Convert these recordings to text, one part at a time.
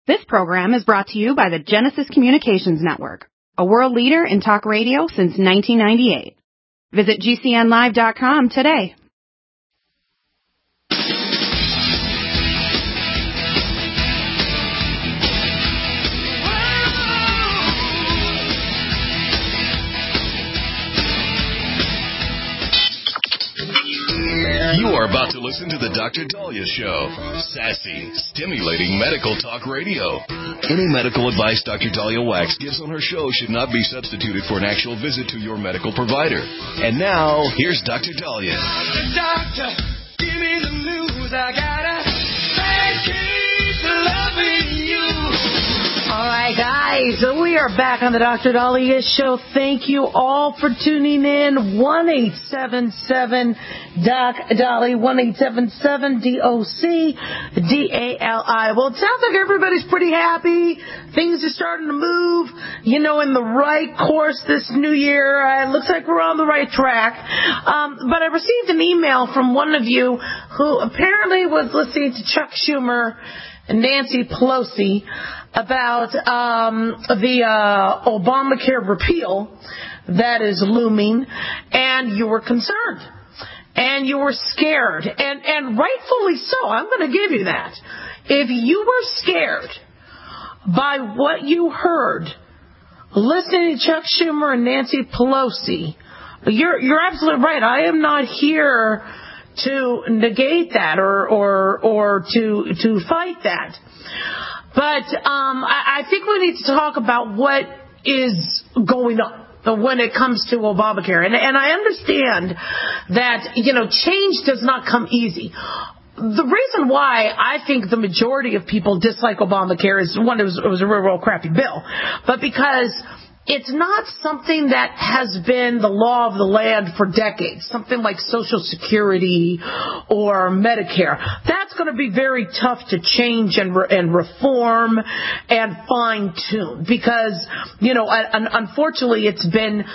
This program is brought to you by the Genesis Communications Network, a world leader in talk radio since 1998. Visit GCNlive.com today. You are about to listen to the Dr. Daliah Show. Sassy, stimulating medical talk radio. Any medical advice Dr. Daliah Wax gives on her show should not be substituted for an actual visit to your medical provider. And now, here's Dr. Daliah. Doctor, give me the news. I gotta keep loving you. All right, guys, so we are back on the Dr. Daliah Show. Thank you all for tuning in. 1-877-DOC-DALI, 1-877-DOC-DALI. Well, it sounds like everybody's pretty happy. Things are starting to move, in the right course this new year. It looks like we're on the right track. But I received an email from one of you who apparently was listening to Chuck Schumer and Nancy Pelosi about the Obamacare repeal that is looming, and you were concerned, and you were scared, and rightfully so. I'm going to give you that. If you were scared by what you heard listening to Chuck Schumer and Nancy Pelosi, you're absolutely right. I am not here to negate that or to fight that. But I think we need to talk about what is going on when it comes to Obamacare. And I understand that, change does not come easy. The reason why I think the majority of people dislike Obamacare is, one, it was a real crappy bill, but because it's not something that has been the law of the land for decades, something like Social Security or Medicare. That's going to be very tough to change and reform and fine-tune because, unfortunately it's been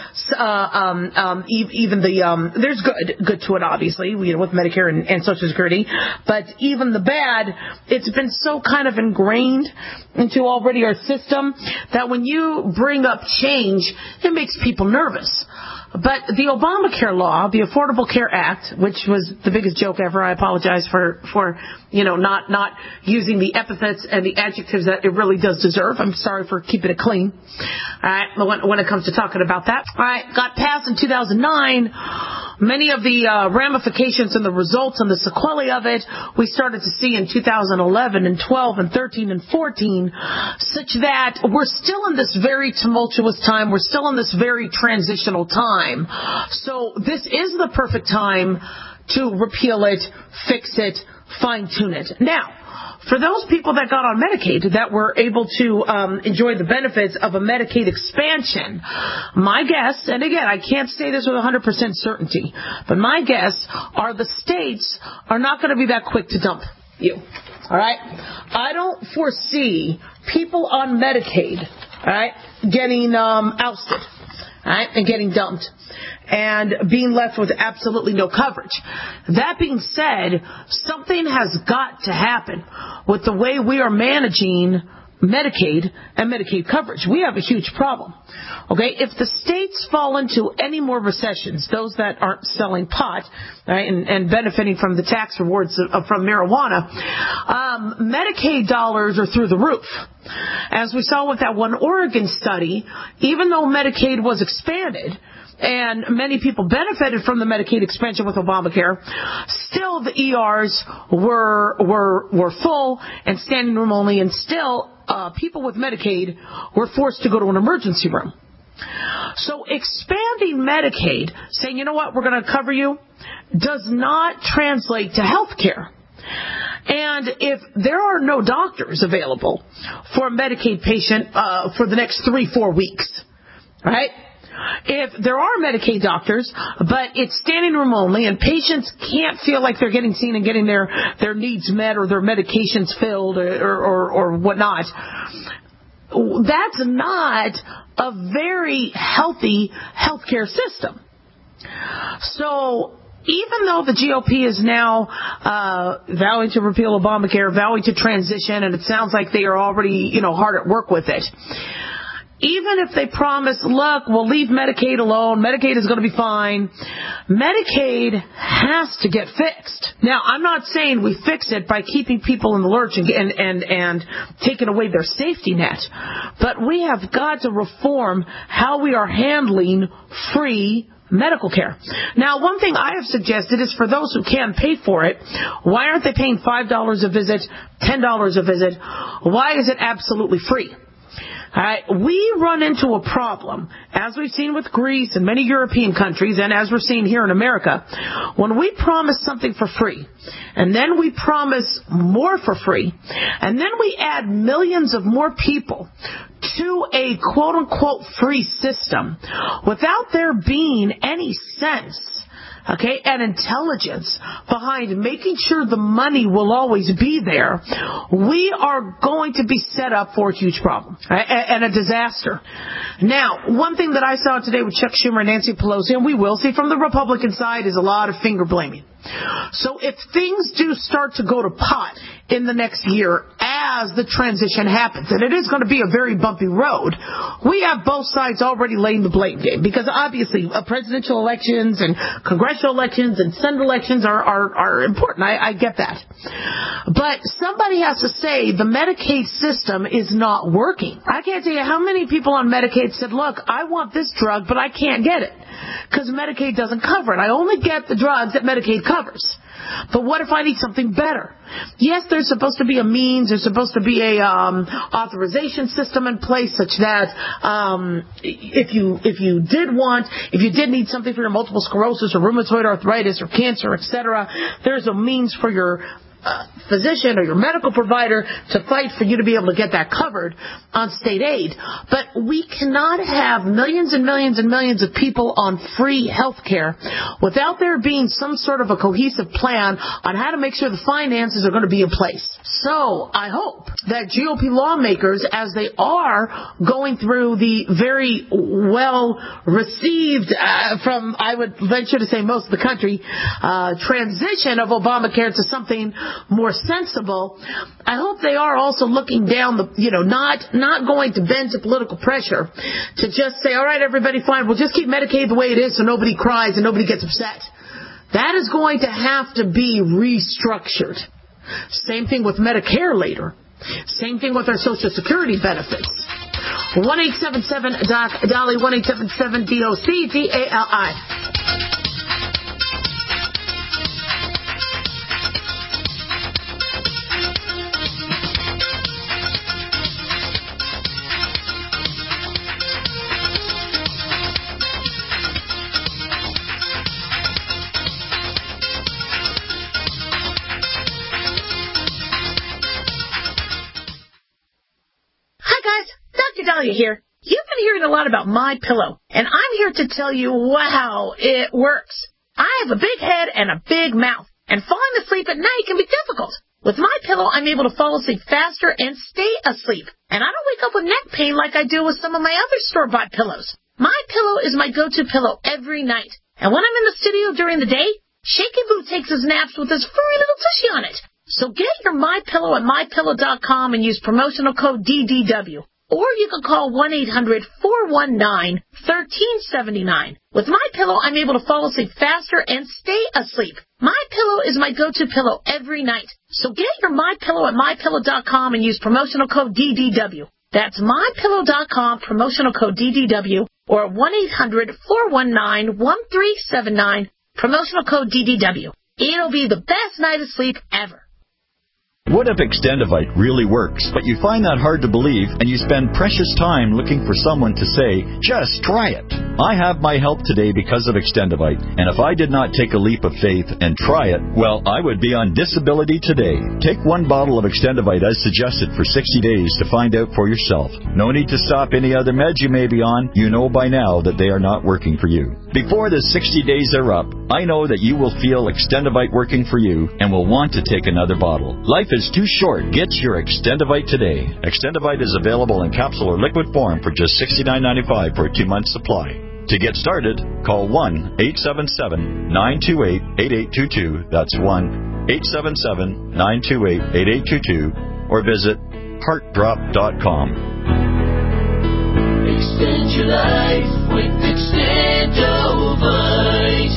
even the there's good to it, obviously, with Medicare and Social Security, but even the bad, it's been so kind of ingrained into already our system that when you bring up change, it makes people nervous. But the Obamacare law, the Affordable Care Act, which was the biggest joke ever, I apologize for not using the epithets and the adjectives that it really does deserve. I'm sorry for keeping it clean. All right, when it comes to talking about that. All right, got passed in 2009. Many of the ramifications and the results and the sequelae of it we started to see in 2011 and 12 and 13 and 14, such that we're still in this very tumultuous time. We're still in this very transitional time. So this is the perfect time to repeal it, fix it, fine-tune it. Now, for those people that got on Medicaid that were able to enjoy the benefits of a Medicaid expansion, my guess, and again, I can't say this with 100% certainty, but my guess are the states are not going to be that quick to dump you. All right? I don't foresee people on Medicaid, all right, getting ousted. Right, and getting dumped and being left with absolutely no coverage. That being said, something has got to happen with the way we are managing Medicaid and Medicaid coverage. We have a huge problem. Okay, if the states fall into any more recessions, those that aren't selling pot, right, and benefiting from the tax rewards from marijuana, Medicaid dollars are through the roof. As we saw with that one Oregon study, even though Medicaid was expanded, and many people benefited from the Medicaid expansion with Obamacare, still the ERs were full and standing room only, and still people with Medicaid were forced to go to an emergency room. So expanding Medicaid, saying, you know what, we're going to cover you, does not translate to health care. And if there are no doctors available for a Medicaid patient for the next 3-4 weeks, right? If there are Medicaid doctors, but it's standing room only and patients can't feel like they're getting seen and getting their needs met or their medications filled or whatnot, that's not a very healthy healthcare system. So even though the GOP is now vowing to repeal Obamacare, vowing to transition, and it sounds like they are already, hard at work with it, even if they promise, look, we'll leave Medicaid alone, Medicaid is going to be fine, Medicaid has to get fixed. Now, I'm not saying we fix it by keeping people in the lurch and taking away their safety net, but we have got to reform how we are handling free medical care. Now, one thing I have suggested is for those who can pay for it, why aren't they paying $5 a visit, $10 a visit? Why is it absolutely free? We run into a problem, as we've seen with Greece and many European countries, and as we're seeing here in America, when we promise something for free, and then we promise more for free, and then we add millions of more people to a quote-unquote free system without there being any sense and intelligence behind making sure the money will always be there, we are going to be set up for a huge problem and a disaster. Now, one thing that I saw today with Chuck Schumer and Nancy Pelosi, and we will see from the Republican side, is a lot of finger blaming. So if things do start to go to pot in the next year as the transition happens, and it is going to be a very bumpy road, we have both sides already laying the blame game, because obviously presidential elections and congressional elections and Senate elections are important. I get that. But somebody has to say the Medicaid system is not working. I can't tell you how many people on Medicaid said, look, I want this drug, but I can't get it because Medicaid doesn't cover it. I only get the drugs that Medicaid covers. But what if I need something better? Yes, there's supposed to be a means. There's supposed to be a authorization system in place such that if you did need something for your multiple sclerosis or rheumatoid arthritis or cancer, etc., there's a means for your physician or your medical provider to fight for you to be able to get that covered on state aid. But we cannot have millions and millions and millions of people on free health care without there being some sort of a cohesive plan on how to make sure the finances are going to be in place. So I hope that GOP lawmakers, as they are going through the very well received from, I would venture to say, most of the country, transition of Obamacare to something more sensible, I hope they are also looking down the, not going to bend to political pressure to just say, all right, everybody, fine, we'll just keep Medicaid the way it is so nobody cries and nobody gets upset. That is going to have to be restructured. Same thing with Medicare later. Same thing with our Social Security benefits. 1-877-DOC-DOLLY, 1-877-DOC-DALI. Here. You've been hearing a lot about MyPillow, and I'm here to tell you, wow, it works. I have a big head and a big mouth, and falling asleep at night can be difficult. With MyPillow, I'm able to fall asleep faster and stay asleep, and I don't wake up with neck pain like I do with some of my other store-bought pillows. MyPillow is my go-to pillow every night, and when I'm in the studio during the day, Shaky Boo takes his naps with his furry little tushy on it. So get your MyPillow at MyPillow.com and use promotional code DDW. Or you can call 1-800-419-1379. With MyPillow, I'm able to fall asleep faster and stay asleep. MyPillow is my go-to pillow every night. So get your MyPillow at MyPillow.com and use promotional code DDW. That's MyPillow.com, promotional code DDW, or 1-800-419-1379, promotional code DDW. It'll be the best night of sleep ever. What if Extendivite really works, but you find that hard to believe and you spend precious time looking for someone to say, just try it? I have my help today because of Extendivite, and if I did not take a leap of faith and try it, well, I would be on disability today. Take one bottle of Extendivite as suggested for 60 days to find out for yourself. No need to stop any other meds you may be on. You know by now that they are not working for you. Before the 60 days are up, I know that you will feel Extendivite working for you and will want to take another bottle. Life is too short. Get your Extendivite today. Extendivite is available in capsule or liquid form for just $69.95 for a 2-month supply. To get started, call 1-877-928-8822. That's 1-877-928-8822. Or visit heartdrop.com. Extend your life with Extendovite.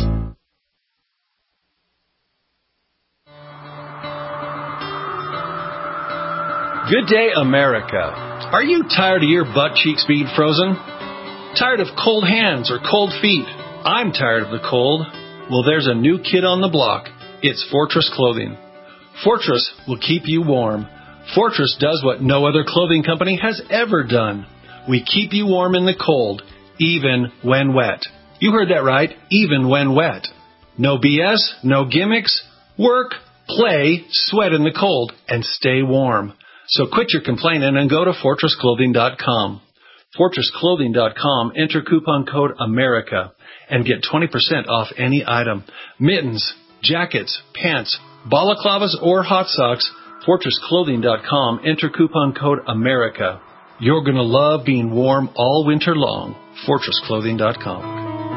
Good day, America. Are you tired of your butt cheeks being frozen? Tired of cold hands or cold feet? I'm tired of the cold. Well, there's a new kid on the block. It's Fortress Clothing. Fortress will keep you warm. Fortress does what no other clothing company has ever done. We keep you warm in the cold, even when wet. You heard that right, even when wet. No BS, no gimmicks. Work, play, sweat in the cold, and stay warm. So quit your complaining and go to FortressClothing.com. FortressClothing.com, enter coupon code AMERICA and get 20% off any item. Mittens, jackets, pants, balaclavas, or hot socks. FortressClothing.com, enter coupon code AMERICA. You're going to love being warm all winter long. FortressClothing.com.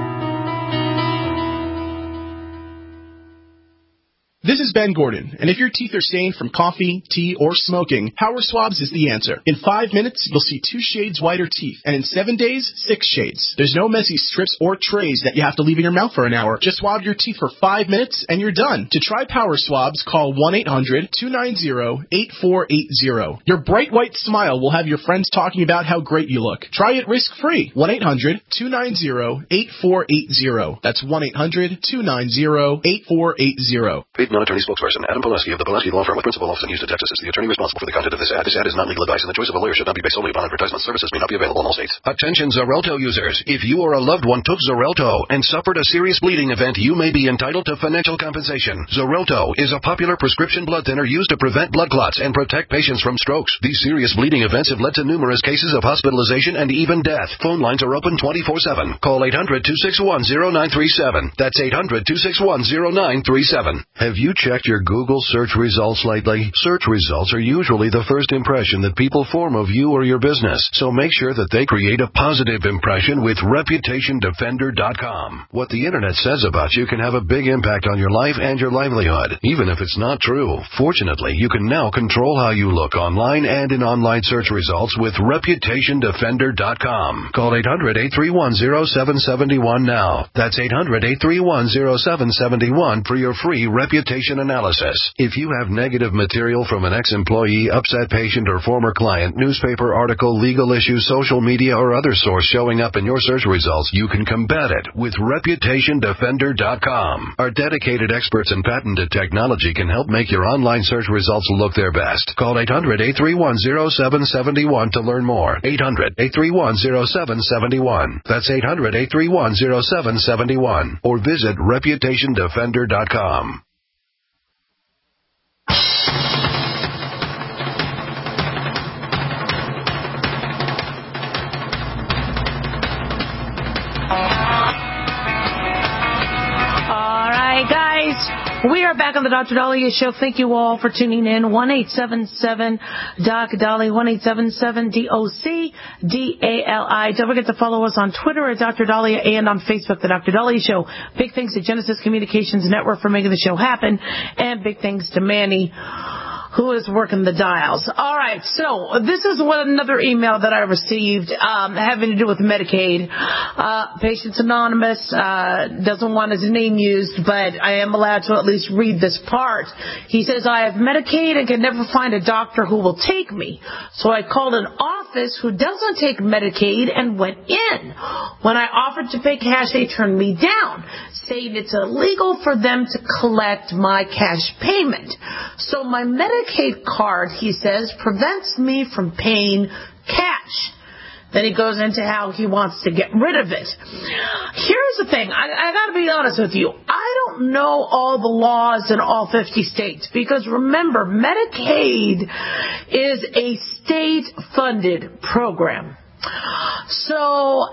This is Ben Gordon, and if your teeth are stained from coffee, tea, or smoking, Power Swabs is the answer. In 5 minutes, you'll see 2 shades whiter teeth, and in 7 days, 6 shades. There's no messy strips or trays that you have to leave in your mouth for an hour. Just swab your teeth for 5 minutes, and you're done. To try Power Swabs, call 1-800-290-8480. Your bright white smile will have your friends talking about how great you look. Try it risk-free. 1-800-290-8480. That's 1-800-290-8480. Non-attorney spokesperson Adam Pulaski of the Pulaski Law Firm with principal office in Houston, Texas, is the attorney responsible for the content of this ad. This ad is not legal advice, and the choice of a lawyer should not be based solely upon advertisement. Services may not be available in all states. Attention Xarelto users. If you or a loved one took Xarelto and suffered a serious bleeding event, you may be entitled to financial compensation. Xarelto is a popular prescription blood thinner used to prevent blood clots and protect patients from strokes. These serious bleeding events have led to numerous cases of hospitalization and even death. Phone lines are open 24/7. Call 800-261-0937. That's 800-261-0937. Have you checked your Google search results lately? Search results are usually the first impression that people form of you or your business, so make sure that they create a positive impression with ReputationDefender.com. What the internet says about you can have a big impact on your life and your livelihood, even if it's not true. Fortunately, you can now control how you look online and in online search results with ReputationDefender.com. Call 800-831-0771 now. That's 800-831-0771 for your free reputation analysis. If you have negative material from an ex-employee, upset patient, or former client, newspaper article, legal issue, social media, or other source showing up in your search results, you can combat it with ReputationDefender.com. Our dedicated experts in patented technology can help make your online search results look their best. Call 800-831-0771 to learn more. 800-831-0771. That's 800-831-0771. Or visit ReputationDefender.com. We are back on the Dr. Dahlia Show. Thank you all for tuning in. 1-877-DOC-DALI, 1-877-DOC-DALI. Don't forget to follow us on Twitter at Dr. Dahlia and on Facebook, The Dr. Dahlia Show. Big thanks to Genesis Communications Network for making the show happen, and big thanks to Manny, who is working the dials. All right, so this is another email that I received having to do with Medicaid. Patients Anonymous doesn't want his name used, but I am allowed to at least read this part. He says, I have Medicaid and can never find a doctor who will take me. So I called an office who doesn't take Medicaid and went in. When I offered to pay cash, they turned me down, saying it's illegal for them to collect my cash payment. So my Medicaid card, he says, prevents me from paying cash. Then he goes into how he wants to get rid of it. Here's the thing. I got to be honest with you. I don't know all the laws in all 50 states because, remember, Medicaid is a state-funded program. So,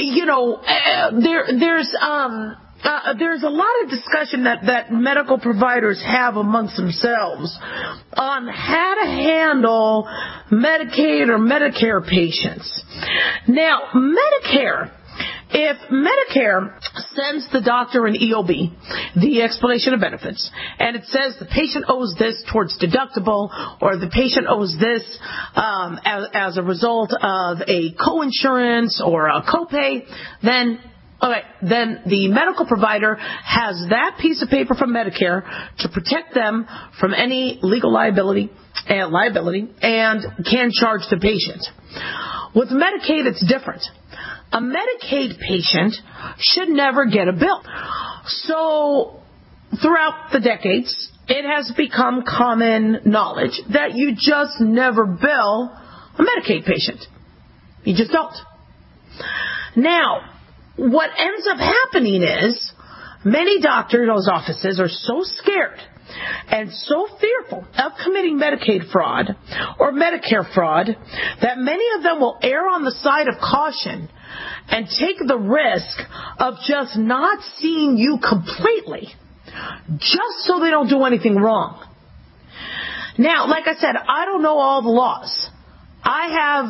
there's a lot of discussion that medical providers have amongst themselves on how to handle Medicaid or Medicare patients. Now, Medicare if Medicare sends the doctor an EOB, the explanation of benefits, and it says the patient owes this towards deductible, or the patient owes this as a result of a coinsurance or a copay, then the medical provider has that piece of paper from Medicare to protect them from any legal liability and can charge the patient. With Medicaid, it's different. A Medicaid patient should never get a bill. So throughout the decades, it has become common knowledge that you just never bill a Medicaid patient. You just don't. Now, what ends up happening is many doctors' offices are so scared and so fearful of committing Medicaid fraud or Medicare fraud that many of them will err on the side of caution and take the risk of just not seeing you completely, just so they don't do anything wrong. Now, like I said, I don't know all the laws. I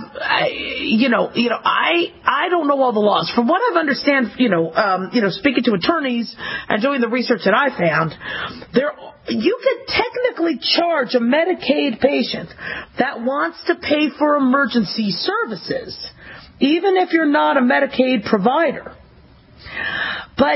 don't know all the laws. From what I've understand, speaking to attorneys and doing the research that I found, you could technically charge a Medicaid patient that wants to pay for emergency services, even if you're not a Medicaid provider. But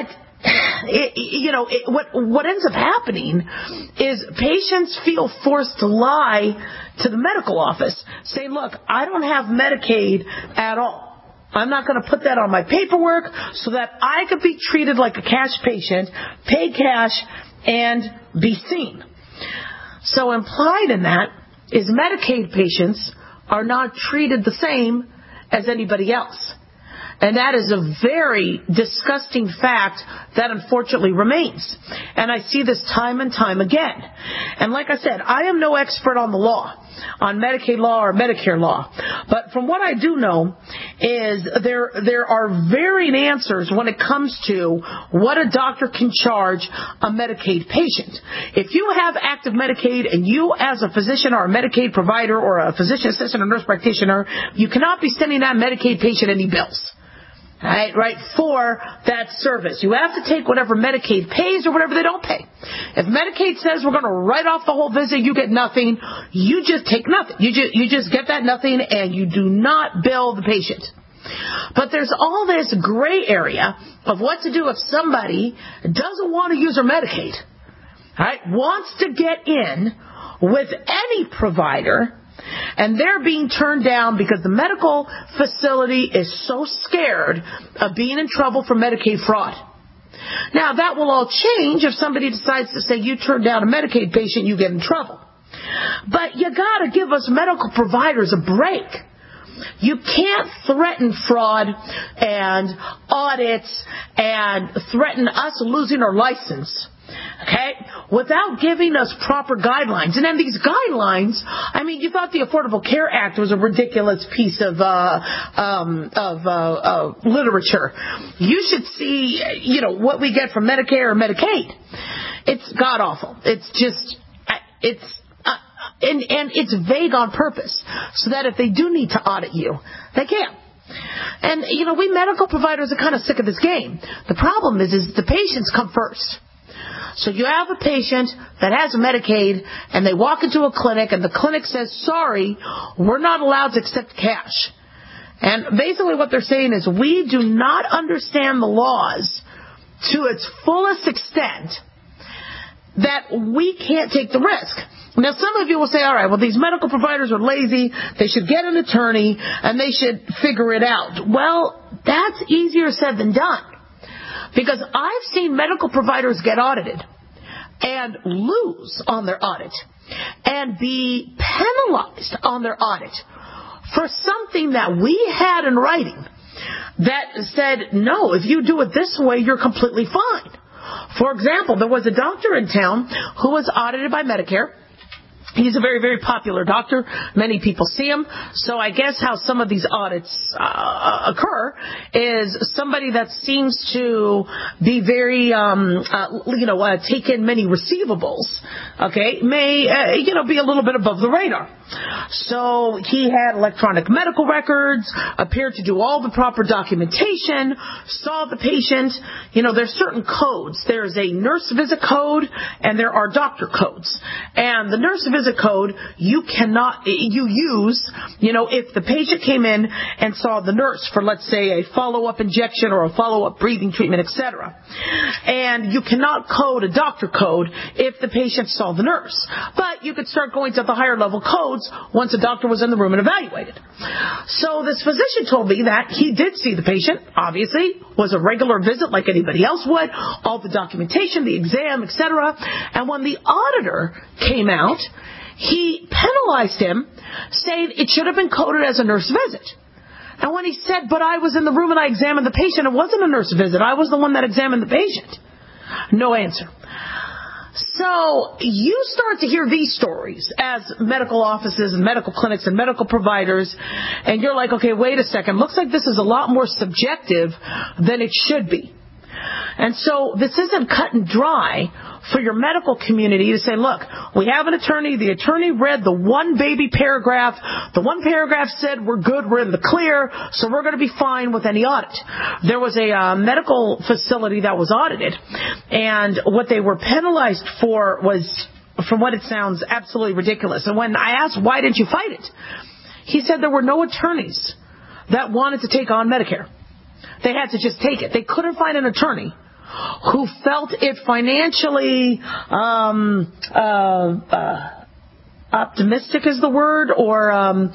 what ends up happening is patients feel forced to lie to the medical office, saying, look, I don't have Medicaid at all. I'm not going to put that on my paperwork so that I could be treated like a cash patient, pay cash, and be seen. So implied in that is Medicaid patients are not treated the same as anybody else. And that is a very disgusting fact that unfortunately remains. And I see this time and time again. And like I said, I am no expert on the law, on Medicaid law or Medicare law. But from what I do know is there are varied answers when it comes to what a doctor can charge a Medicaid patient. If you have active Medicaid and you as a physician or a Medicaid provider or a physician assistant or nurse practitioner, you cannot be sending that Medicaid patient any bills. Right, for that service. You have to take whatever Medicaid pays or whatever they don't pay. If Medicaid says we're going to write off the whole visit, you get nothing, you just take nothing. You just get that nothing and you do not bill the patient. But there's all this gray area of what to do if somebody doesn't want to use their Medicaid, wants to get in with any provider, and they're being turned down because the medical facility is so scared of being in trouble for Medicaid fraud. Now, that will all change if somebody decides to say you turn down a Medicaid patient, you get in trouble. But you got to give us medical providers a break. You can't threaten fraud and audits and threaten us losing our license, without giving us proper guidelines. And then these guidelines, you thought the Affordable Care Act was a ridiculous piece of literature. You should see, what we get from Medicare or Medicaid. It's god awful. It's just, and it's vague on purpose, so that if they do need to audit you, they can. And, we medical providers are kind of sick of this game. The problem is the patients come first. So you have a patient that has Medicaid, and they walk into a clinic, and the clinic says, sorry, we're not allowed to accept cash. And basically what they're saying is we do not understand the laws to its fullest extent that we can't take the risk. Now, some of you will say, all right, well, these medical providers are lazy. They should get an attorney, and they should figure it out. Well, that's easier said than done. Because I've seen medical providers get audited and lose on their audit and be penalized on their audit for something that we had in writing that said, no, if you do it this way, you're completely fine. For example, there was a doctor in town who was audited by Medicare. He's a very, very popular doctor. Many people see him. So I guess how some of these audits occur is somebody that seems to be very, take in many receivables, okay, may, be a little bit above the radar. So he had electronic medical records, appeared to do all the proper documentation, saw the patient. There's certain codes. There's a nurse visit code and there are doctor codes. And the nurse visit code you use, if the patient came in and saw the nurse for, let's say, a follow-up injection or a follow-up breathing treatment, etc. And you cannot code a doctor code if the patient saw the nurse. But you could start going to the higher level codes once a doctor was in the room and evaluated. So this physician told me that he did see the patient, obviously, was a regular visit like anybody else would, all the documentation, the exam, etc. And when the auditor came out, he penalized him, saying it should have been coded as a nurse visit. And when he said, but I was in the room and I examined the patient, it wasn't a nurse visit. I was the one that examined the patient. No answer. So you start to hear these stories as medical offices and medical clinics and medical providers, and you're like, okay, wait a second. Looks like this is a lot more subjective than it should be. And so this isn't cut and dry for your medical community to say, look, we have an attorney. The attorney read the one baby paragraph. The one paragraph said we're good, we're in the clear, so we're going to be fine with any audit. There was a medical facility that was audited, and what they were penalized for was, from what it sounds, absolutely ridiculous. And when I asked, why didn't you fight it? He said there were no attorneys that wanted to take on Medicare. They had to just take it. They couldn't find an attorney who felt it financially optimistic is the word, or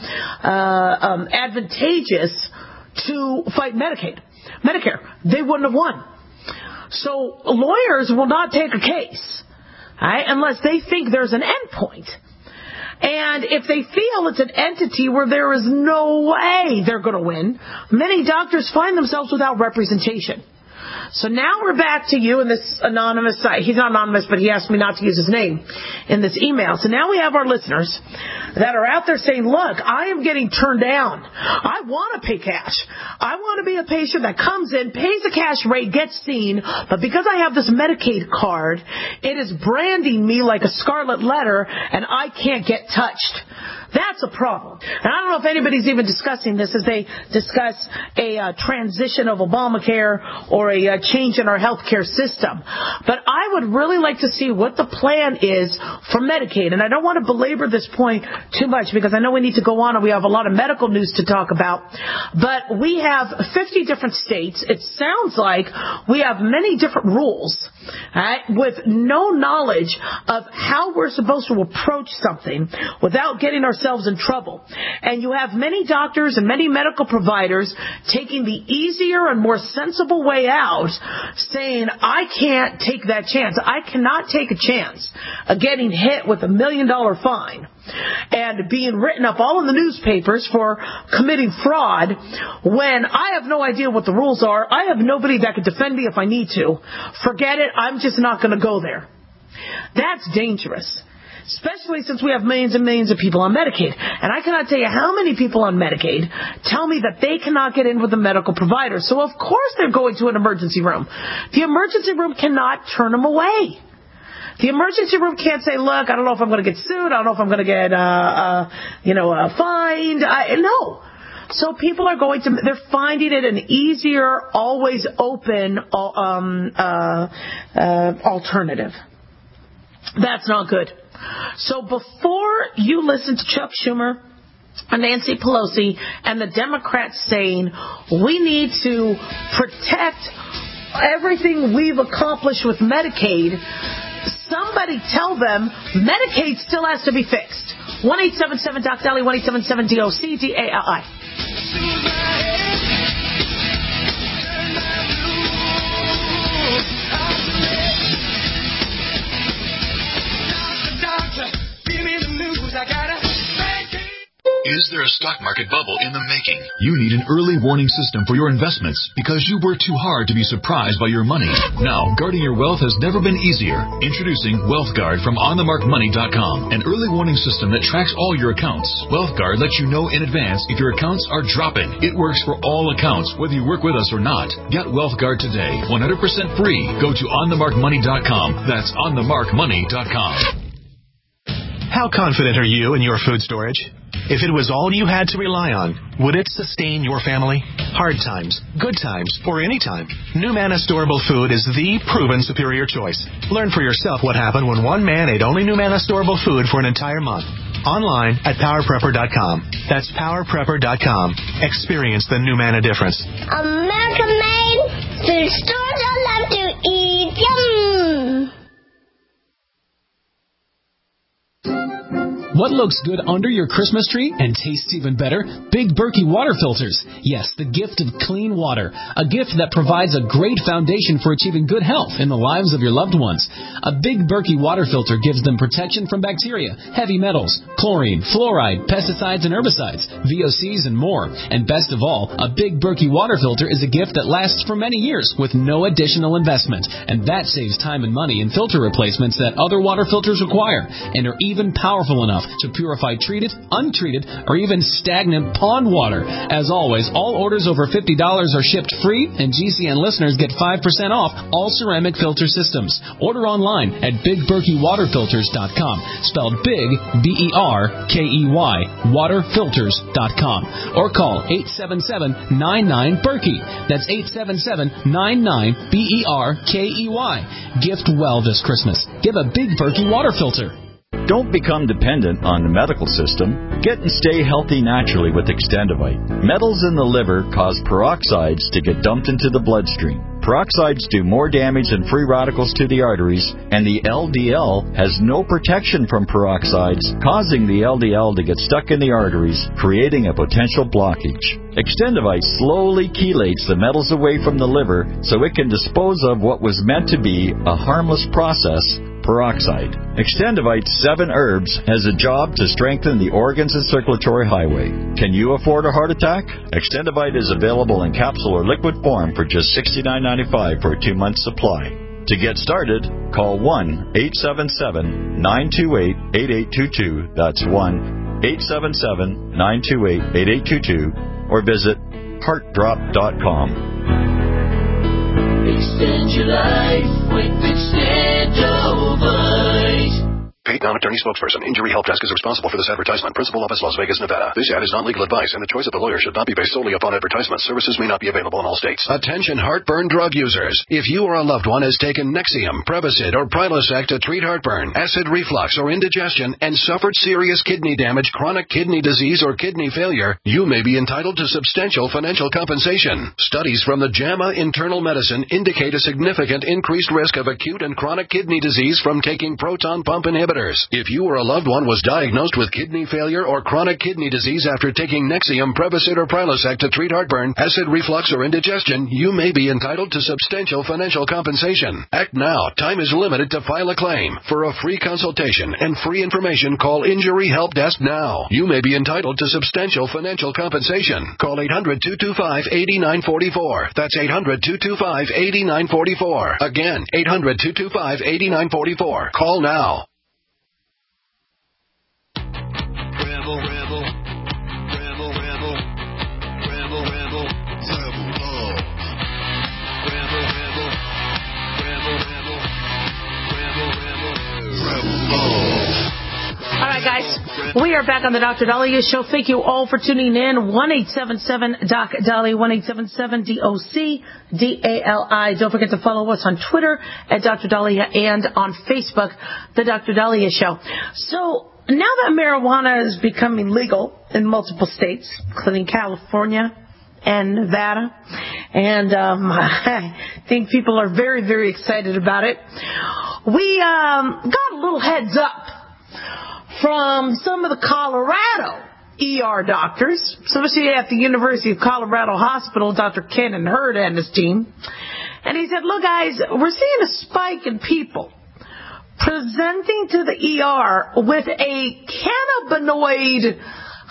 advantageous to fight Medicare. They wouldn't have won. So lawyers will not take a case, right, unless they think there's an end point. And if they feel it's an entity where there is no way they're going to win, many doctors find themselves without representation. So now we're back to you in this anonymous site. He's not anonymous, but he asked me not to use his name in this email. So now we have our listeners that are out there saying, look, I am getting turned down. I want to pay cash. I want to be a patient that comes in, pays the cash rate, gets seen, but because I have this Medicaid card, it is branding me like a scarlet letter, and I can't get touched. That's a problem. And I don't know if anybody's even discussing this as they discuss a transition of Obamacare or a change in our healthcare system. But I would really like to see what the plan is for Medicaid. And I don't want to belabor this point too much because I know we need to go on and we have a lot of medical news to talk about. But we have 50 different states. It sounds like we have many different rules, right, with no knowledge of how we're supposed to approach something without getting ourselves in trouble. And you have many doctors and many medical providers taking the easier and more sensible way out, saying, I can't take that chance. I cannot take a chance of getting hit with $1 million fine and being written up all in the newspapers for committing fraud when I have no idea what the rules are. I have nobody that could defend me if I need to. Forget it. I'm just not going to go there. That's dangerous, especially since we have millions and millions of people on Medicaid. And I cannot tell you how many people on Medicaid tell me that they cannot get in with a medical provider. So, of course, they're going to an emergency room. The emergency room cannot turn them away. The emergency room can't say, look, I don't know if I'm going to get sued. I don't know if I'm going to get, fined. No. So people are they're finding it an easier, always open alternative. That's not good. So before you listen to Chuck Schumer and Nancy Pelosi and the Democrats saying we need to protect everything we've accomplished with Medicaid, somebody tell them Medicaid still has to be fixed. 1-877-DOC-DALI, 1-877-DOC-DALI. Is there a stock market bubble in the making? You need an early warning system for your investments because you work too hard to be surprised by your money. Now, guarding your wealth has never been easier. Introducing WealthGuard from OnTheMarkMoney.com, an early warning system that tracks all your accounts. WealthGuard lets you know in advance if your accounts are dropping. It works for all accounts, whether you work with us or not. Get WealthGuard today, 100% free. Go to OnTheMarkMoney.com. That's OnTheMarkMoney.com. How confident are you in your food storage? If it was all you had to rely on, would it sustain your family? Hard times, good times, or any time, New Manna Storable Food is the proven superior choice. Learn for yourself what happened when one man ate only New Manna Storable Food for an entire month. Online at PowerPrepper.com. That's PowerPrepper.com. Experience the New Manna difference. American-made food stores I love to eat. Yum! What looks good under your Christmas tree and tastes even better? Big Berkey water filters. Yes, the gift of clean water. A gift that provides a great foundation for achieving good health in the lives of your loved ones. A Big Berkey water filter gives them protection from bacteria, heavy metals, chlorine, fluoride, pesticides and herbicides, VOCs and more. And best of all, a Big Berkey water filter is a gift that lasts for many years with no additional investment. And that saves time and money in filter replacements that other water filters require and are even powerful enough to purify treated, untreated, or even stagnant pond water. As always, all orders over $50 are shipped free, and GCN listeners get 5% off all ceramic filter systems. Order online at BigBerkeyWaterFilters.com, spelled Big, B-E-R-K-E-Y, waterfilters.com, or call 877-99-BERKEY. That's 877-99-BERKEY. Gift well this Christmas. Give a Big Berkey water filter. Don't become dependent on the medical system. Get and stay healthy naturally with Extendivite. Metals in the liver cause peroxides to get dumped into the bloodstream. Peroxides do more damage than free radicals to the arteries, and the LDL has no protection from peroxides, causing the LDL to get stuck in the arteries, creating a potential blockage. Extendivite slowly chelates the metals away from the liver so it can dispose of what was meant to be a harmless process, peroxide. Extendivite 7 herbs has a job to strengthen the organs and circulatory highway. Can you afford a heart attack? Extendivite is available in capsule or liquid form for just $69.95 for a 2-month supply. To get started, call 1-877-928-8822. That's 1-877-928-8822. Or visit heartdrop.com. Extend your life with Extendovite. Paid non-attorney spokesperson. Injury Help Desk is responsible for this advertisement. Principal office, Las Vegas, Nevada. This ad is not legal advice, and the choice of the lawyer should not be based solely upon advertisement. Services may not be available in all states. Attention heartburn drug users. If you or a loved one has taken Nexium, Prevacid, or Prilosec to treat heartburn, acid reflux, or indigestion, and suffered serious kidney damage, chronic kidney disease, or kidney failure, you may be entitled to substantial financial compensation. Studies from the JAMA Internal Medicine indicate a significant increased risk of acute and chronic kidney disease from taking proton pump inhibitors. If you or a loved one was diagnosed with kidney failure or chronic kidney disease after taking Nexium, Prevacid, or Prilosec to treat heartburn, acid reflux, or indigestion, you may be entitled to substantial financial compensation. Act now. Time is limited to file a claim. For a free consultation and free information, call Injury Help Desk now. You may be entitled to substantial financial compensation. Call 800-225-8944. That's 800-225-8944. Again, 800-225-8944. Call now. Rebel, rebel, rebel, rebel, rebel, rebel, rebel love. Rebel, rebel, rebel, rebel, rebel, rebel, rebel love. All right, guys, we are back on the Dr. Dahlia Show. Thank you all for tuning in. 1-877-DOC-DALI, 1-877-DOC-DALI. Don't forget to follow us on Twitter at Dr. Dahlia and on Facebook, The Dr. Dahlia Show. So, now that marijuana is becoming legal in multiple states, including California and Nevada, and I think people are very, very excited about it, we got a little heads up from some of the Colorado ER doctors, especially at the University of Colorado Hospital, Dr. Ken Hurd and his team. And he said, look, guys, we're seeing a spike in people presenting to the ER with a cannabinoid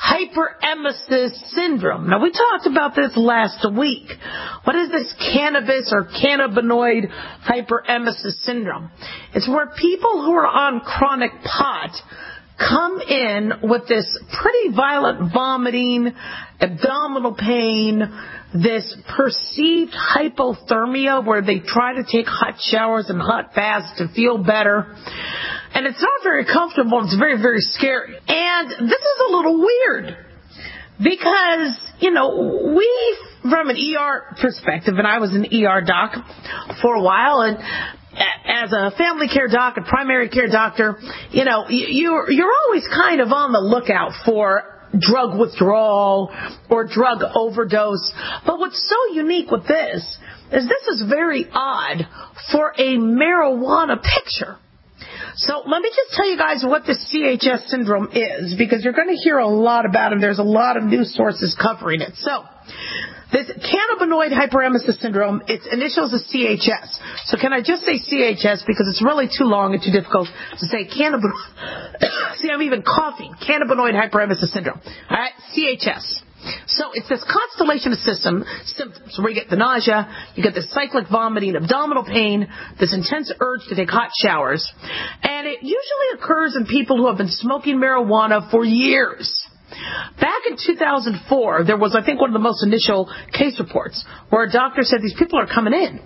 hyperemesis syndrome. Now, we talked about this last week. What is this cannabis or cannabinoid hyperemesis syndrome? It's where people who are on chronic pot come in with this pretty violent vomiting, abdominal pain, this perceived hypothermia where they try to take hot showers and hot baths to feel better. And it's not very comfortable. It's very, very scary. And this is a little weird because, we, from an ER perspective, and I was an ER doc for a while, and as a family care doc, a primary care doctor, you're always kind of on the lookout for drug withdrawal or drug overdose. But what's so unique with this is very odd for a marijuana picture. So let me just tell you guys what the CHS syndrome is, because you're going to hear a lot about it. There's a lot of news sources covering it. So this cannabinoid hyperemesis syndrome, its initials is CHS. So can I just say CHS because it's really too long and too difficult to say cannabinoid. See, I'm even coughing. Cannabinoid hyperemesis syndrome. All right, CHS. So it's this constellation of symptoms where you get the nausea, you get the cyclic vomiting, abdominal pain, this intense urge to take hot showers. And it usually occurs in people who have been smoking marijuana for years. Back in 2004, there was, I think, one of the most initial case reports where a doctor said these people are coming in.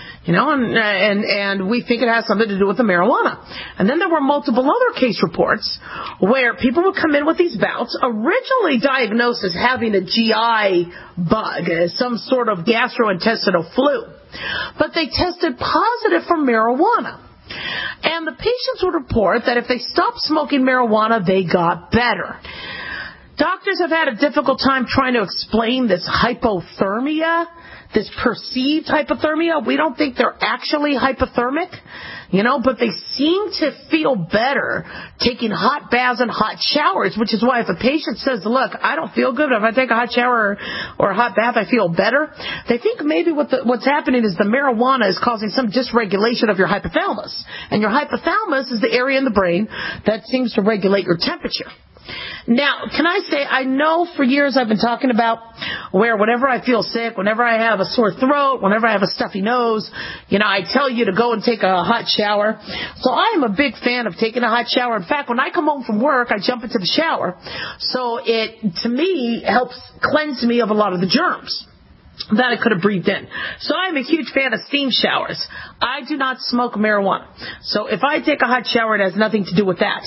And we think it has something to do with the marijuana. And then there were multiple other case reports where people would come in with these bouts, originally diagnosed as having a GI bug, some sort of gastrointestinal flu. But they tested positive for marijuana. And the patients would report that if they stopped smoking marijuana, they got better. Doctors have had a difficult time trying to explain this hypothermia, this perceived hypothermia. We don't think they're actually hypothermic, but they seem to feel better taking hot baths and hot showers, which is why if a patient says, look, I don't feel good, if I take a hot shower or a hot bath, I feel better, they think maybe what's happening is the marijuana is causing some dysregulation of your hypothalamus. And your hypothalamus is the area in the brain that seems to regulate your temperature. Now, can I say, I know for years I've been talking about where whenever I feel sick, whenever I have a sore throat, whenever I have a stuffy nose, I tell you to go and take a hot shower. So I am a big fan of taking a hot shower. In fact, when I come home from work, I jump into the shower. So it, to me, helps cleanse me of a lot of the germs that I could have breathed in. So I'm a huge fan of steam showers. I do not smoke marijuana. So if I take a hot shower, it has nothing to do with that.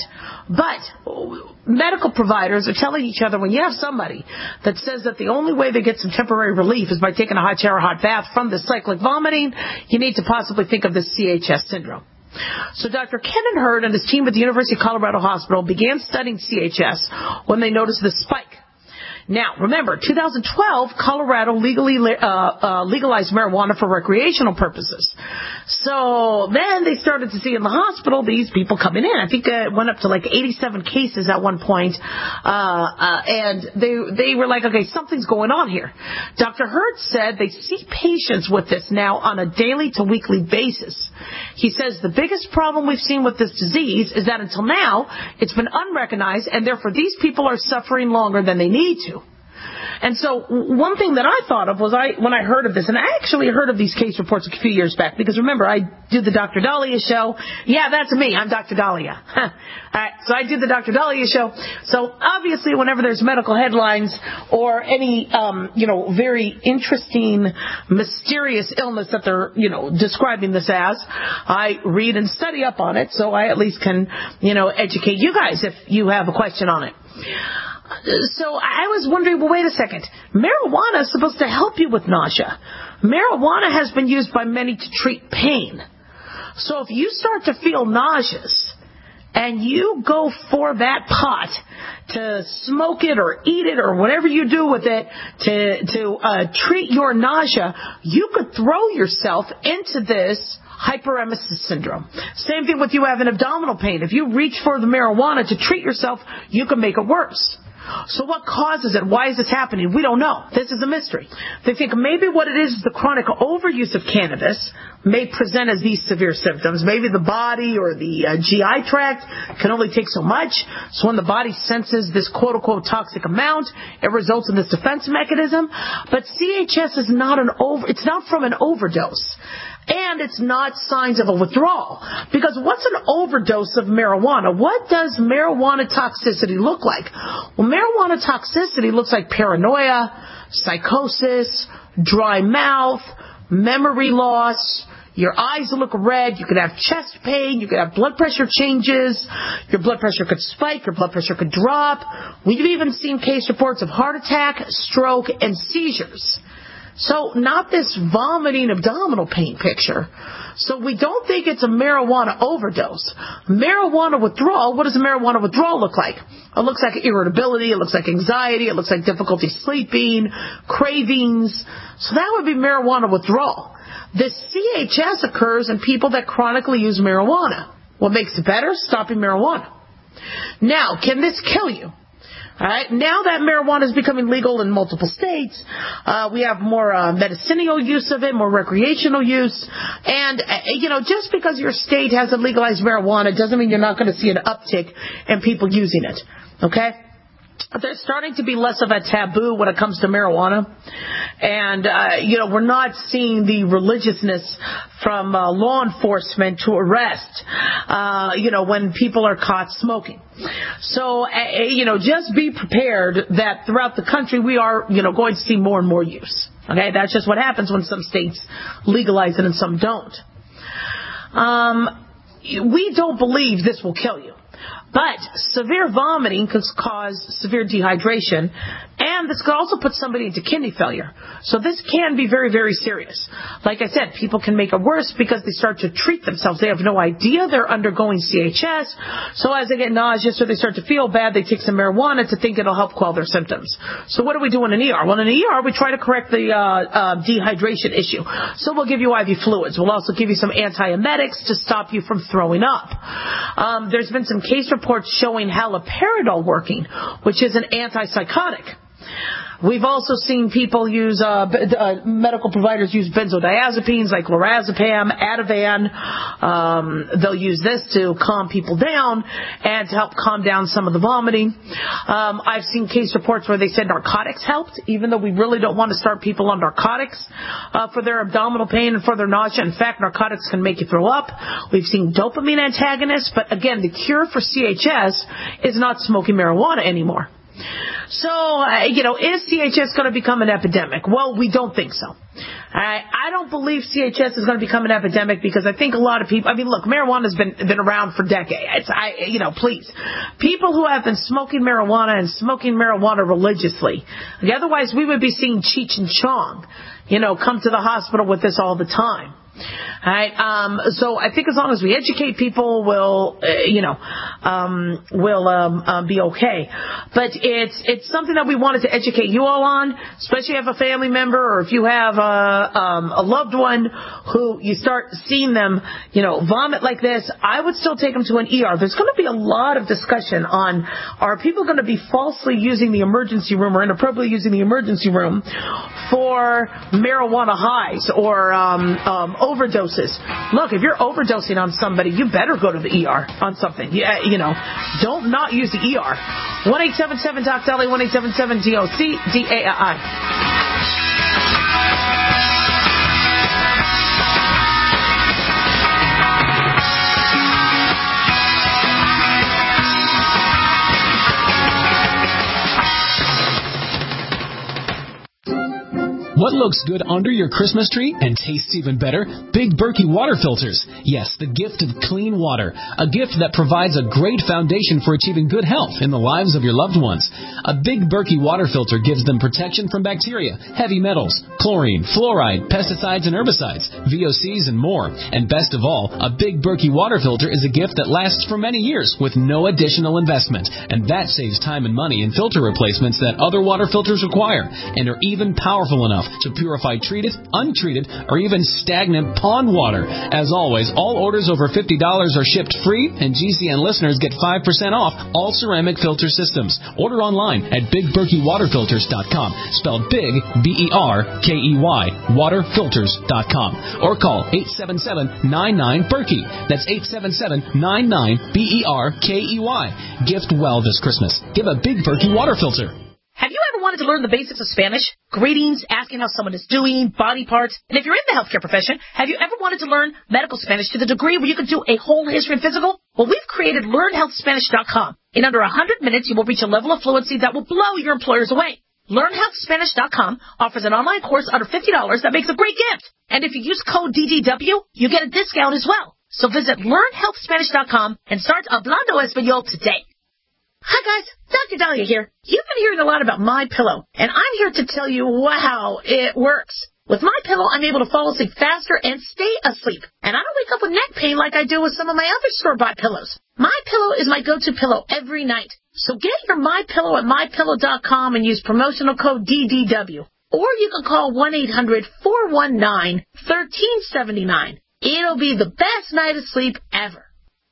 But medical providers are telling each other when you have somebody that says that the only way they get some temporary relief is by taking a hot shower, hot bath from the cyclic vomiting, you need to possibly think of this CHS syndrome. So Dr. Kenan Hurd and his team at the University of Colorado Hospital began studying CHS when they noticed the spike. Now, remember, 2012, Colorado legalized marijuana for recreational purposes. So then they started to see in the hospital these people coming in. I think it went up to like 87 cases at one point. And they were like, okay, something's going on here. Dr. Hurd said they see patients with this now on a daily to weekly basis. He says the biggest problem we've seen with this disease is that until now, it's been unrecognized, and therefore these people are suffering longer than they need to. And so one thing that I thought of was when I heard of this, and I actually heard of these case reports a few years back, because remember, I do the Dr. Dahlia show. Yeah, that's me. I'm Dr. Dahlia. All right, so I do the Dr. Dahlia show. So obviously, whenever there's medical headlines or any, very interesting, mysterious illness that they're, describing this as, I read and study up on it, so I at least can, educate you guys if you have a question on it. So I was wondering, well, wait a second. Marijuana is supposed to help you with nausea. Marijuana has been used by many to treat pain. So if you start to feel nauseous and you go for that pot to smoke it or eat it or whatever you do with it to treat your nausea, you could throw yourself into this hyperemesis syndrome. Same thing with you having abdominal pain. If you reach for the marijuana to treat yourself, you can make it worse. So what causes it? Why is this happening? We don't know. This is a mystery. They think maybe what it is the chronic overuse of cannabis may present as these severe symptoms. Maybe the body or the GI tract can only take so much. So when the body senses this quote-unquote toxic amount, it results in this defense mechanism. But CHS is it's not from an overdose. And it's not signs of a withdrawal. Because what's an overdose of marijuana? What does marijuana toxicity look like? Well, marijuana toxicity looks like paranoia, psychosis, dry mouth, memory loss. Your eyes look red. You could have chest pain. You could have blood pressure changes. Your blood pressure could spike. Your blood pressure could drop. We've even seen case reports of heart attack, stroke, and seizures. So not this vomiting abdominal pain picture. So we don't think it's a marijuana overdose. Marijuana withdrawal, what does a marijuana withdrawal look like? It looks like irritability, it looks like anxiety, it looks like difficulty sleeping, cravings. So that would be marijuana withdrawal. This CHS occurs in people that chronically use marijuana. What makes it better? Stopping marijuana. Now, can this kill you? All right. Now that marijuana is becoming legal in multiple states, we have more medicinal use of it, more recreational use. And, just because your state hasn't legalized marijuana doesn't mean you're not going to see an uptick in people using it. Okay? There's starting to be less of a taboo when it comes to marijuana. And, we're not seeing the religiousness from law enforcement to arrest, when people are caught smoking. So, just be prepared that throughout the country we are, going to see more and more use. Okay? That's just what happens when some states legalize it and some don't. We don't believe this will kill you. But severe vomiting could cause severe dehydration, and this could also put somebody into kidney failure. So this can be very, very serious. Like I said, people can make it worse because they start to treat themselves. They have no idea they're undergoing CHS. So as they get nauseous or they start to feel bad, they take some marijuana to think it'll help quell their symptoms. So what do we do in an ER? Well, in an ER, we try to correct the dehydration issue. So we'll give you IV fluids. We'll also give you some antiemetics to stop you from throwing up. There's been some case reports showing haloperidol working, which is an antipsychotic. We've also seen people use, medical providers use benzodiazepines like lorazepam, Ativan. They'll use this to calm people down and to help calm down some of the vomiting. I've seen case reports where they said narcotics helped, even though we really don't want to start people on narcotics for their abdominal pain and for their nausea. In fact, narcotics can make you throw up. We've seen dopamine antagonists, but again, the cure for CHS is not smoking marijuana anymore. So, is CHS going to become an epidemic? Well, we don't think so. I don't believe CHS is going to become an epidemic because I think a lot of people, look, marijuana's been around for decades. Please. People who have been smoking marijuana and smoking marijuana religiously. Otherwise, we would be seeing Cheech and Chong, come to the hospital with this all the time. Alright, so I think as long as we educate people, we'll be okay. But it's something that we wanted to educate you all on, especially if you have a family member or if you have a loved one who you start seeing them, vomit like this. I would still take them to an ER. There's going to be a lot of discussion on, are people going to be falsely using the emergency room or inappropriately using the emergency room for marijuana highs or overdoses. Look, if you're overdosing on somebody, you better go to the ER on something. Don't not use the ER. 1-877-DOC-DALI, 1-877-DOC-DAI. What looks good under your Christmas tree and tastes even better? Big Berkey water filters. Yes, the gift of clean water. A gift that provides a great foundation for achieving good health in the lives of your loved ones. A Big Berkey water filter gives them protection from bacteria, heavy metals, chlorine, fluoride, pesticides and herbicides, VOCs and more. And best of all, a Big Berkey water filter is a gift that lasts for many years with no additional investment. And that saves time and money in filter replacements that other water filters require and are even powerful enough to purify treated, untreated, or even stagnant pond water. As always, all orders over $50 are shipped free, and GCN listeners get 5% off all ceramic filter systems. Order online at BigBerkeyWaterFilters.com, spelled Big, B-E-R-K-E-Y, waterfilters.com, or call 877-99-BERKEY. That's 877-99-BERKEY. Gift well this Christmas. Give a Big Berkey water filter. Have you ever wanted to learn the basics of Spanish? Greetings, asking how someone is doing, body parts. And if you're in the healthcare profession, have you ever wanted to learn medical Spanish to the degree where you can do a whole history and physical? Well, we've created LearnHealthSpanish.com. In under 100 minutes, you will reach a level of fluency that will blow your employers away. LearnHealthSpanish.com offers an online course under $50 that makes a great gift. And if you use code DDW, you get a discount as well. So visit LearnHealthSpanish.com and start Hablando Español today. Hi guys, Dr. Dahlia here. You've been hearing a lot about MyPillow, and I'm here to tell you wow, it works. With MyPillow, I'm able to fall asleep faster and stay asleep. And I don't wake up with neck pain like I do with some of my other store-bought pillows. MyPillow is my go-to pillow every night. So get your MyPillow at MyPillow.com and use promotional code DDW. Or you can call 1-800-419-1379. It'll be the best night of sleep ever.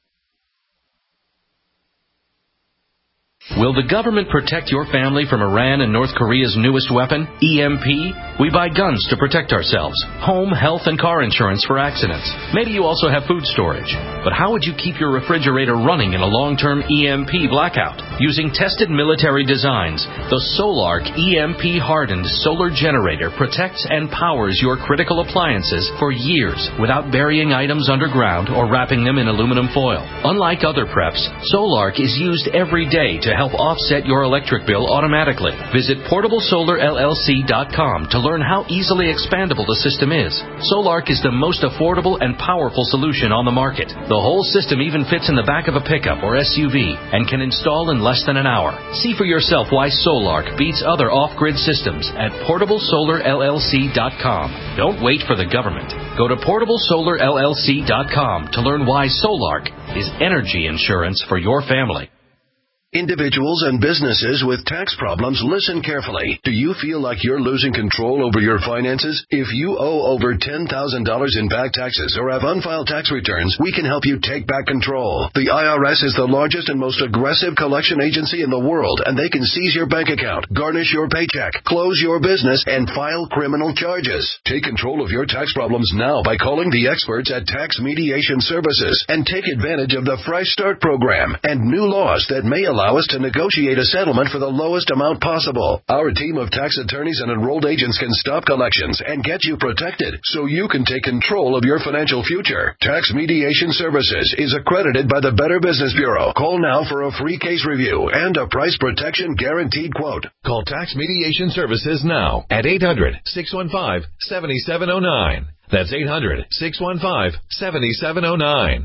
Will the government protect your family from Iran and North Korea's newest weapon, EMP? We buy guns to protect ourselves, home, health, and car insurance for accidents. Maybe you also have food storage. But how would you keep your refrigerator running in a long-term EMP blackout? Using tested military designs, the Solark EMP-hardened solar generator protects and powers your critical appliances for years without burying items underground or wrapping them in aluminum foil. Unlike other preps, Solark is used every day to help offset your electric bill automatically. Visit PortableSolarLLC.com to learn how easily expandable the system is. Solark is the most affordable and powerful solution on the market. The whole system even fits in the back of a pickup or SUV and can install in less than an hour. See for yourself why Solark beats other off-grid systems at PortableSolarLLC.com. Don't wait for the government. Go to PortableSolarLLC.com to learn why Solark is energy insurance for your family. Individuals and businesses with tax problems, listen carefully. Do you feel like you're losing control over your finances? If you owe over $10,000 in back taxes or have unfiled tax returns, we can help you take back control. The IRS is the largest and most aggressive collection agency in the world, and they can seize your bank account, garnish your paycheck, close your business, and file criminal charges. Take control of your tax problems now by calling the experts at Tax Mediation Services and take advantage of the Fresh Start program and new laws that may allow us to negotiate a settlement for the lowest amount possible. Our team of tax attorneys and enrolled agents can stop collections and get you protected so you can take control of your financial future. Tax Mediation Services is accredited by the Better Business Bureau. Call now for a free case review and a price protection guaranteed quote. Call Tax Mediation Services now at 800-615-7709. That's 800-615-7709.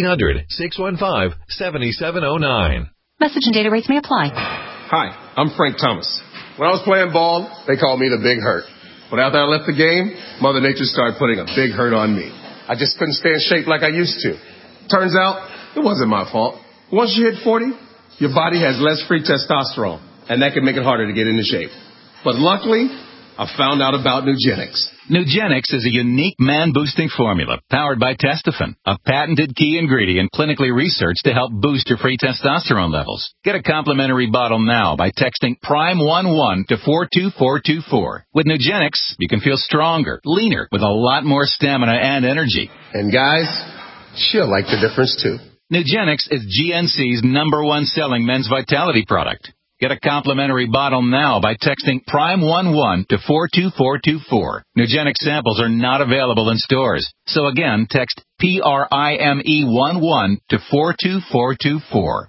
800-615-7709. Message and data rates may apply. Hi, I'm Frank Thomas. When I was playing ball, they called me the Big Hurt. But after I left the game, Mother Nature started putting a big hurt on me. I just couldn't stay in shape like I used to. Turns out, it wasn't my fault. Once you hit 40, your body has less free testosterone, and that can make it harder to get into shape. But luckily, I found out about Nugenix. Nugenix is a unique man-boosting formula powered by Testofen, a patented key ingredient clinically researched to help boost your free testosterone levels. Get a complimentary bottle now by texting PRIME11 to 42424. With Nugenix, you can feel stronger, leaner, with a lot more stamina and energy. And guys, she'll like the difference too. Nugenix is GNC's #1 selling men's vitality product. Get a complimentary bottle now by texting PRIME11 to 42424. Nugenix samples are not available in stores. So again, text PRIME11 to 42424.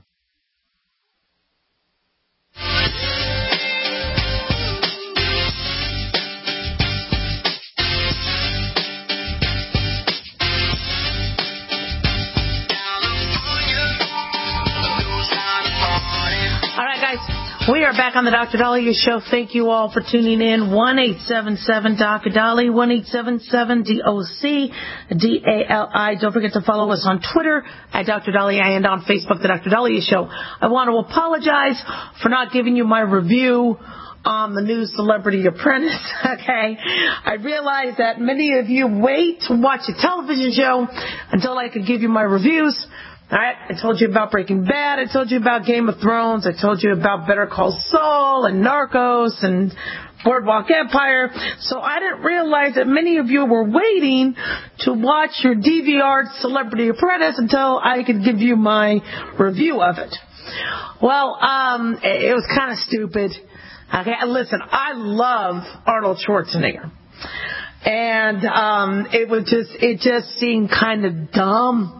We are back on the Dr. Dahlia Show. Thank you all for tuning in. 1-877-Dr. Dahlia, 1-877-DOC-DALI. Don't forget to follow us on Twitter at Dr. Dahlia and on Facebook, the Dr. Dahlia Show. I want to apologize for not giving you my review on the new Celebrity Apprentice, okay, I realized that many of you wait to watch a television show until I could give you my reviews. All right, I told you about Breaking Bad. I told you about Game of Thrones. I told you about Better Call Saul and Narcos and Boardwalk Empire. So I didn't realize that many of you were waiting to watch your DVR Celebrity Apprentice until I could give you my review of it. Well, it was kind of stupid. Okay, listen, I love Arnold Schwarzenegger. And it just seemed kind of dumb.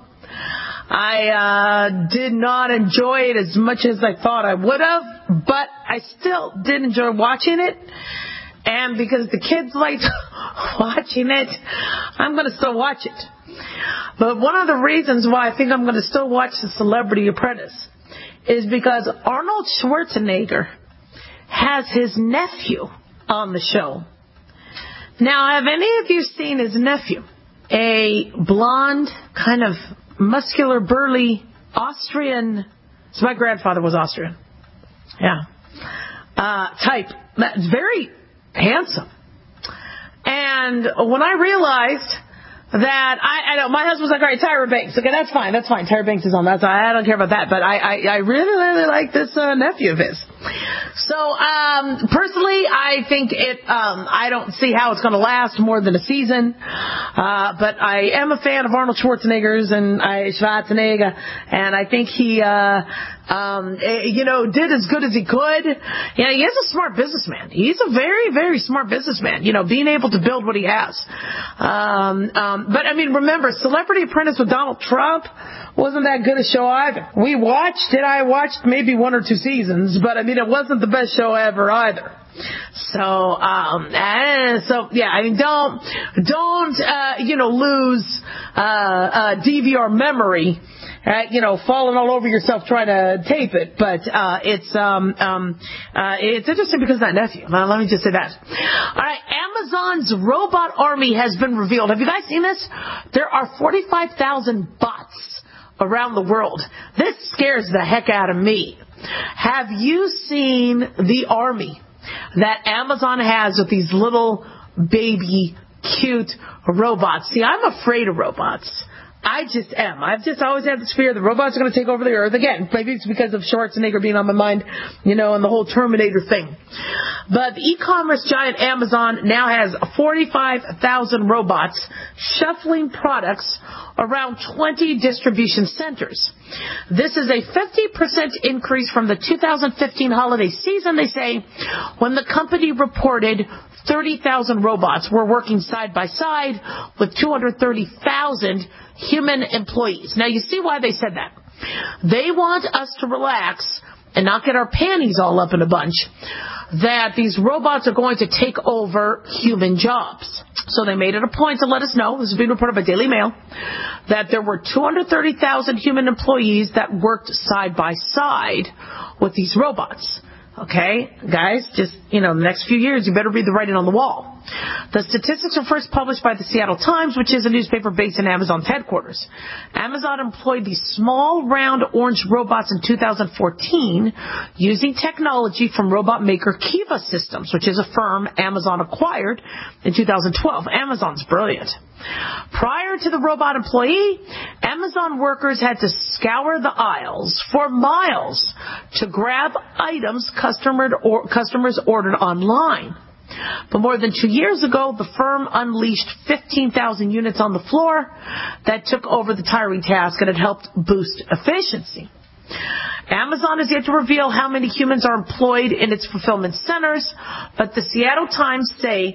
I did not enjoy it as much as I thought I would have, but I still did enjoy watching it. And because the kids liked watching it, I'm going to still watch it. But one of the reasons why I think I'm going to still watch The Celebrity Apprentice is because Arnold Schwarzenegger has his nephew on the show. Now, have any of you seen his nephew? A blonde, kind of muscular, burly Austrian. So my grandfather was Austrian. Yeah. Type. That's very handsome. And when I realized that I know my husband was like, all right, Tyra Banks. Okay, that's fine. Tyra Banks is on that. So I don't care about that. But I really like this nephew of his. So personally, I think I don't see how it's going to last more than a season. But I am a fan of Arnold Schwarzenegger, and I think he did as good as he could. You know, he is a smart businessman. He's a very, very smart businessman. You know, being able to build what he has. But I mean, remember, Celebrity Apprentice with Donald Trump wasn't that good a show either. I watched maybe 1 or 2 seasons, but I mean, it wasn't the best show ever either. So yeah, I mean, don't lose DVR memory. Falling all over yourself trying to tape it, but it's interesting because of that nephew. Let me just say that. All right, Amazon's robot army has been revealed. Have you guys seen this? There are 45,000 bots around the world. This scares the heck out of me. Have you seen the army that Amazon has with these little baby cute robots? See, I'm afraid of robots. I just am. I've just always had this fear the robots are going to take over the earth. Again, maybe it's because of Schwarzenegger being on my mind, and the whole Terminator thing. But the e-commerce giant Amazon now has 45,000 robots shuffling products around 20 distribution centers. This is a 50% increase from the 2015 holiday season, they say, when the company reported 30,000 robots were working side by side with 230,000 human employees. Now, you see why they said that. They want us to relax and not get our panties all up in a bunch that these robots are going to take over human jobs. So they made it a point to let us know, this is being reported by Daily Mail, that there were 230,000 human employees that worked side by side with these robots. Okay, guys, just, the next few years, you better read the writing on the wall. The statistics were first published by the Seattle Times, which is a newspaper based in Amazon's headquarters. Amazon employed these small, round, orange robots in 2014 using technology from robot maker Kiva Systems, which is a firm Amazon acquired in 2012. Amazon's brilliant. Prior to the robot employee, Amazon workers had to scour the aisles for miles to grab items customers ordered online. But more than 2 years ago, the firm unleashed 15,000 units on the floor that took over the tiring task, and it helped boost efficiency. Amazon is yet to reveal how many humans are employed in its fulfillment centers, but the Seattle Times say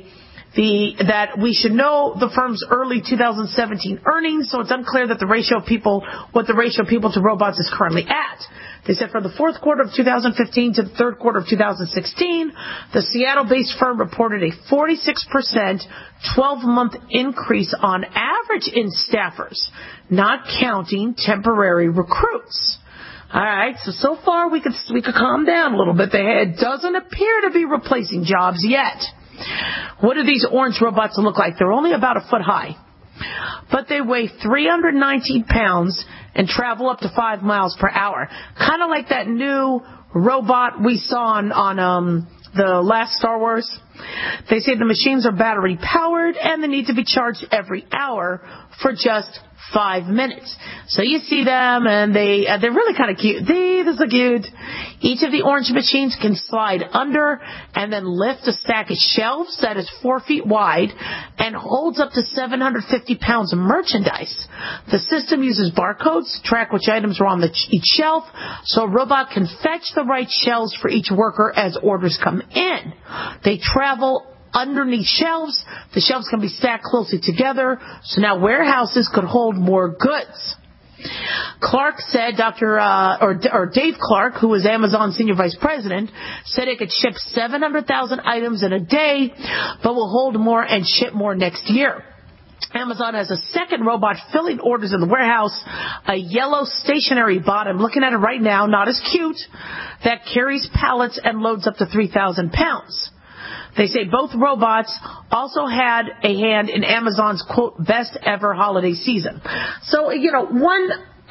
that we should know the firm's early 2017 earnings, so it's unclear that what the ratio of people to robots is currently at. They said from the fourth quarter of 2015 to the third quarter of 2016, the Seattle-based firm reported a 46% 12-month increase on average in staffers, not counting temporary recruits. All right, so far we could calm down a little bit. It doesn't appear to be replacing jobs yet. What do these orange robots look like? They're only about a foot high, but they weigh 319 pounds and travel up to 5 miles per hour. Kind of like that new robot we saw on the last Star Wars. They say the machines are battery powered and they need to be charged every hour for just 5 minutes. So you see them, and they're really kind of cute. They're so cute. Each of the orange machines can slide under and then lift a stack of shelves that is 4 feet wide and holds up to 750 pounds of merchandise. The system uses barcodes to track which items are on each shelf, so a robot can fetch the right shelves for each worker as orders come in. They travel underneath shelves. The shelves can be stacked closely together, so now warehouses could hold more goods. Clark said, Dave Clark, who is Amazon Senior Vice President, said it could ship 700,000 items in a day, but will hold more and ship more next year. Amazon has a second robot filling orders in the warehouse, a yellow stationary bot. I'm looking at it right now, not as cute, that carries pallets and loads up to 3,000 pounds. They say both robots also had a hand in Amazon's, quote, best ever holiday season. So, one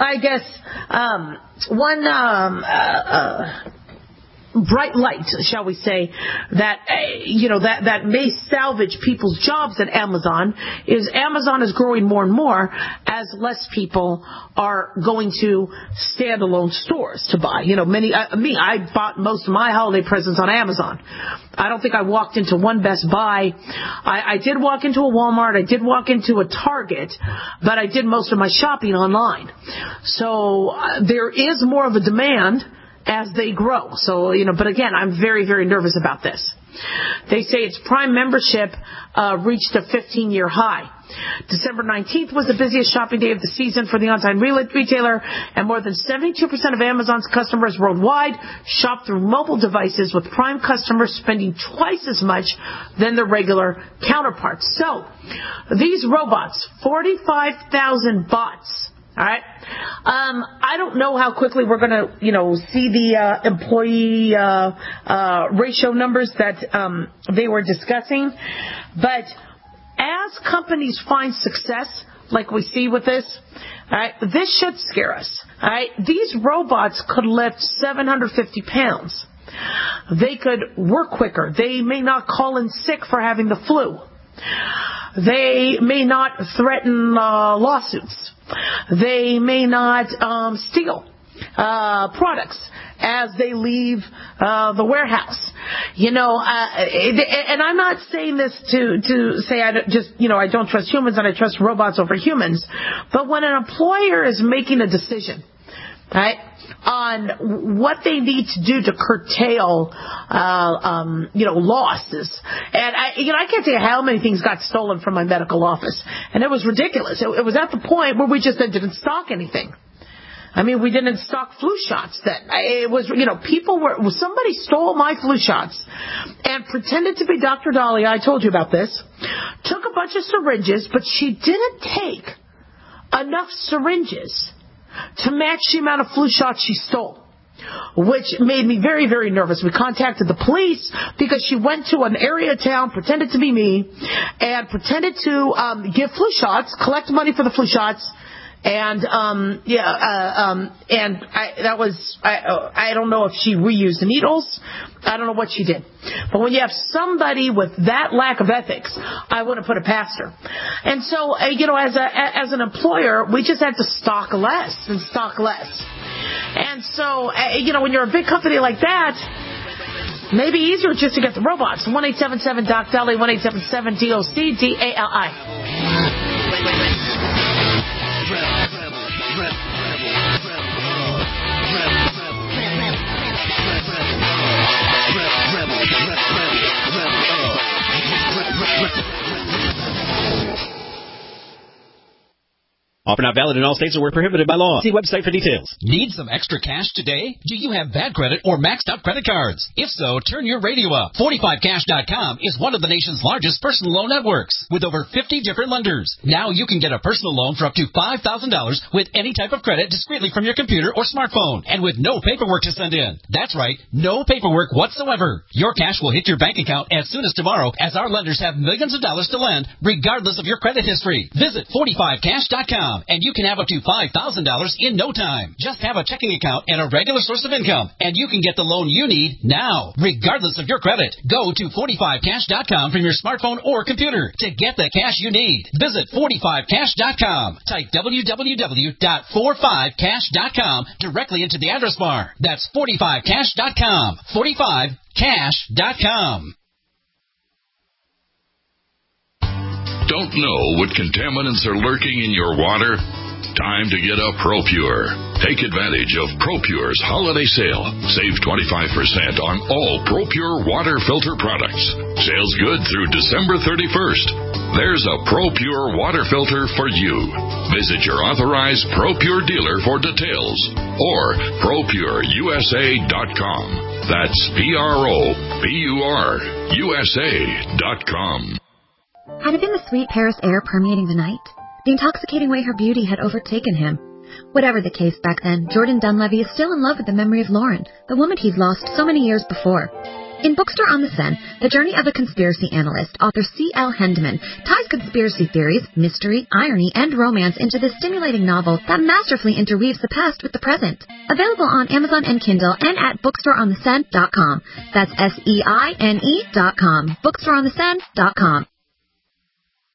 bright light, shall we say, that may salvage people's jobs at Amazon is Amazon is growing more and more as less people are going to standalone stores to buy. I bought most of my holiday presents on Amazon. I don't think I walked into one Best Buy. I did walk into a Walmart. I did walk into a Target, but I did most of my shopping online. So there is more of a demand as they grow. So, but again, I'm very, very nervous about this. They say its Prime membership reached a 15-year high. December 19th was the busiest shopping day of the season for the on-time retailer, and more than 72% of Amazon's customers worldwide shop through mobile devices, with Prime customers spending twice as much than their regular counterparts. So, these robots, 45,000 bots, all right. I don't know how quickly we're going to, see the employee ratio numbers that they were discussing, but as companies find success, like we see with this, all right, this should scare us. All right, these robots could lift 750 pounds. They could work quicker. They may not call in sick for having the flu. They may not threaten lawsuits. They may not steal products as they leave the warehouse. And I'm not saying this to say I don't trust humans and I trust robots over humans. But when an employer is making a decision, right, on what they need to do to curtail, losses. And I can't tell you how many things got stolen from my medical office. And it was ridiculous. It was at the point where we just didn't stock anything. I mean, we didn't stock flu shots then. It was, somebody stole my flu shots and pretended to be Dr. Dahlia. I told you about this. Took a bunch of syringes, but she didn't take enough syringes to match the amount of flu shots she stole, which made me very, very nervous. We contacted the police because she went to an area of town, pretended to be me, and pretended to give flu shots, collect money for the flu shots, and I don't know if she reused the needles. I don't know what she did. But when you have somebody with that lack of ethics, I wouldn't put it past her. And so, as an employer, we just had to stock less and stock less. And so, when you're a big company like that, maybe easier just to get the robots. 1-877-DOC-DALI, 1-877-DOC-DALI. Offer not valid in all states or where prohibited by law. See website for details. Need some extra cash today? Do you have bad credit or maxed out credit cards? If so, turn your radio up. 45cash.com is one of the nation's largest personal loan networks with over 50 different lenders. Now you can get a personal loan for up to $5,000 with any type of credit discreetly from your computer or smartphone and with no paperwork to send in. That's right, no paperwork whatsoever. Your cash will hit your bank account as soon as tomorrow, as our lenders have millions of dollars to lend regardless of your credit history. Visit 45cash.com. income, and you can have up to $5,000 in no time. Just have a checking account and a regular source of income, and you can get the loan you need now, regardless of your credit. Go to 45cash.com from your smartphone or computer to get the cash you need. Visit 45cash.com. Type www.45cash.com directly into the address bar. That's 45cash.com. 45cash.com. Don't know what contaminants are lurking in your water? Time to get a ProPure. Take advantage of ProPure's holiday sale. Save 25% on all ProPure water filter products. Sales good through December 31st. There's a ProPure water filter for you. Visit your authorized ProPure dealer for details or ProPureUSA.com. That's ProPureUSA.com. Had it been the sweet Paris air permeating the night? The intoxicating way her beauty had overtaken him? Whatever the case back then, Jordan Dunleavy is still in love with the memory of Lauren, the woman he'd lost so many years before. In Bookstore on the Seine, the journey of a conspiracy analyst, author C.L. Hendeman ties conspiracy theories, mystery, irony, and romance into this stimulating novel that masterfully interweaves the past with the present. Available on Amazon and Kindle and at bookstoreontheseine.com. That's SEINE.com. bookstoreontheseine.com.